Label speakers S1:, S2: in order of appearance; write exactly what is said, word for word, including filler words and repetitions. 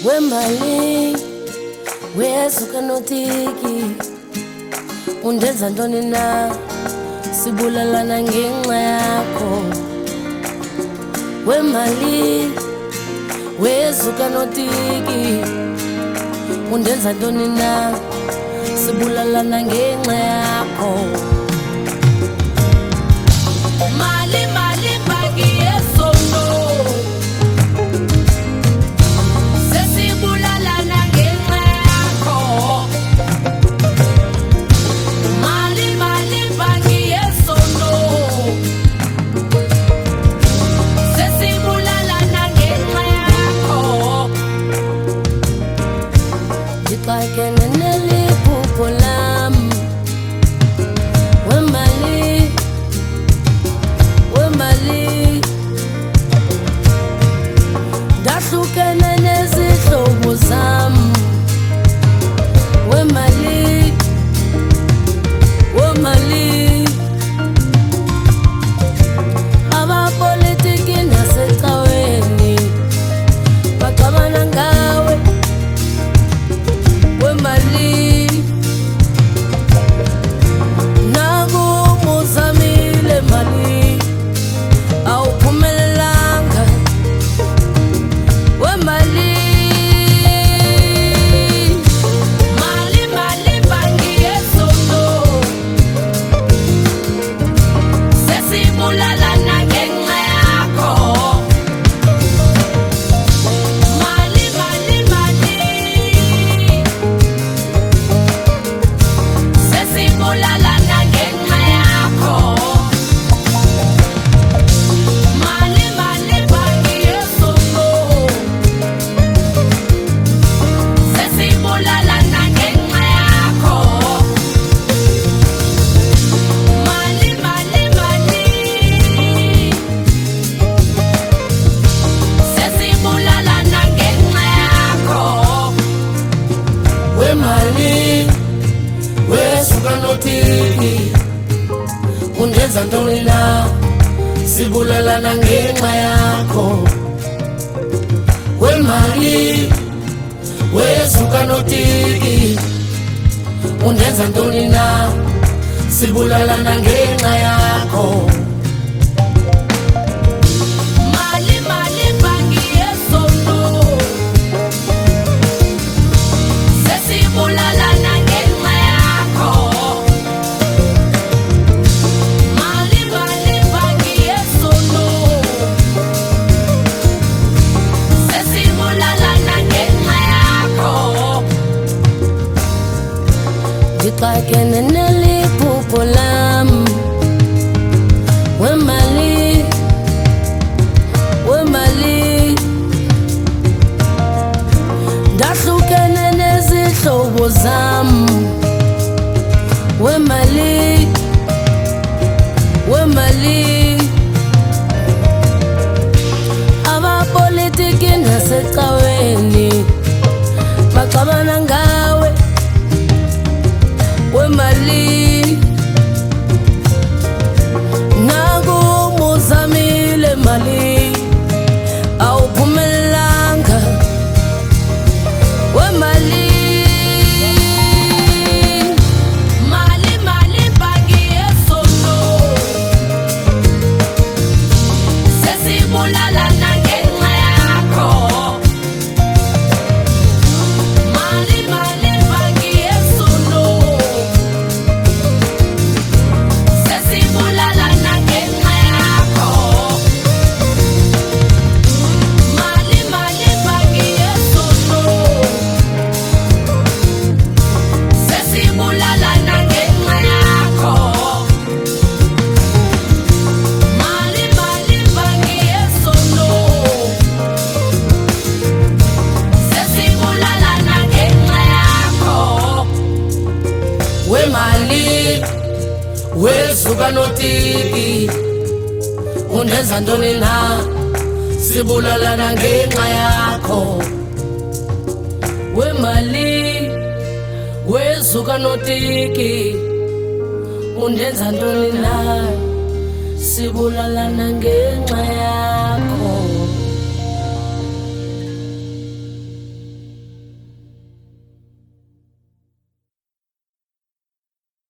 S1: Wemali wesuka notiki undenza ntoni na sibulalana ngenxa yakho. Wemali wesuka notiki undenza ntoni na sibulalana ngenxa yakho. Mali mali bagi yesono sesibulalana ngenxa yakho. Mali mali bagi yesono sesibulalana ngenxa yakho. Dipakene neliphupho lami. Wemali wemali ndahlukene nezihlobo zami. Wemali wemali abapolitiki nasecaweni baxabana ngawe. Wemali nakubuzamile mali awuphumelelanga. Wemali mali mali bagi yesono sesibulalana ngenxa yakho. Mali mali mali sesibulalana ngenxa yakho. Mali mali bagi yesono sesibulalana ngenxa yakho. Mali mali mali sesibulalana ngenxa yakho. Wemali wesuka notiki undenza ntoni na sibulalana ngenxa yakho. Wemali wesuka notiki undenza ntoni na sibulalana ngenxa yakho. Mali mali bagi yesono sesibulalana ngenxa yakho. Mali mali bagi yesono sesibulalana ngenxa yakho. Dipakene neliphupho lami. Wemali wemali ndahlukene nezihlobo zami. Wemali wemali abapolitiki nasecaweni baxabana ngawe. Wemali nakubuzamile mali awuphumelelanga. Wemali mali mali bagi yesono sesibulalana ngenxa yakho. Mali mali bagi yesono sesibulalana ngenxa yakho. Mali mali bagi yesono sesibulalana ngenxa yakho. Mali mali bagi yesono sesibulalana ngenxa yakho. Wemali wesuka notiki undenza ntoni na sibulalana ngenxa yakho. Wemali wesuka notiki undenza ntoni na sibulalana ngenxa yakho.